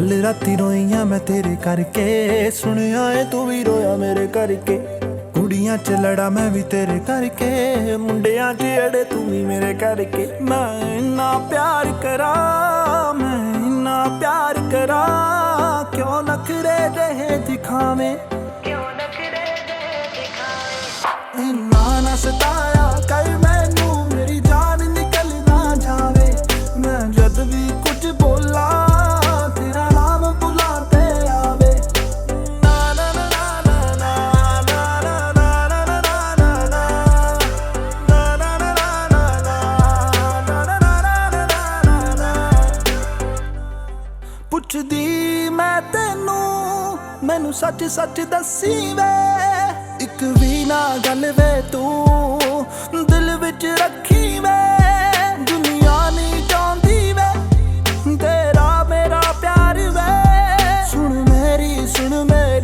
कल राती रोईया मैं तेरे करके, सुनिया है तू भी रोया मेरे करके। कुड़ियां च लड़ा मैं भी तेरे करके, मुंडियां च अड़े तू भी मेरे करके। मैं इन्ना प्यार करा, मैं इन्ना प्यार करा, क्यों नखरे दे दिखावे, इन्ना ना सताया कर मैनू, मेरी जान निकल ना जावे। मैं जद भी कुछ बोला तेरा नाम बुलाते आवे। ना ना ना ना ना ना ना ना ना ना ना ना ना ना ना ना ना ना। पुछदी मैं तेनू, मैनू सच सच दसी वे, एक भी ना गल वे तू दिल विच रखी वे। दुनिया नहीं चाहती वे तेरा मेरा प्यार वे। सुन मेरी सुन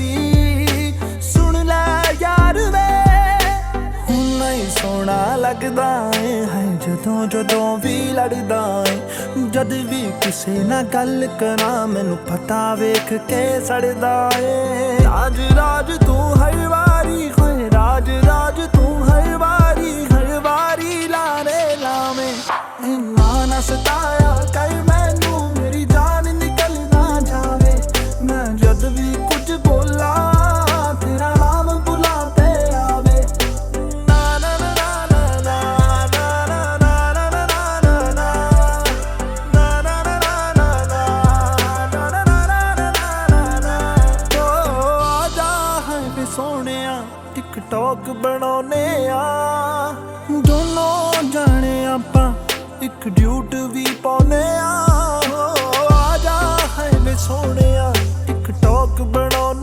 ले यार वे। हुण नहीं सोहना लगदा है जदों जदों भी लड़दा है। जद भी किसे ना गल करा मैनू पता वेख के सड़दा है। राज राज तू हर वारी होए, राज राज तू हर वारी लारे लावे। इन्ना ना सताया कर मैनू, मेरी जान निकल ना जावे। मैं जद भी कुछ बोला तेरा नाम बुलाते आवे। ना ना ना ना ना ना ना ना ना ना ना ना ना ना ना ना ना। ओ आजा है वे सोहणिया, टिकटॉक बनाउने आ दोनों जाने आपां, एक ड्यूट भी पाउने आ। आजा है वे सोहणिया, टिकटॉक बनाउने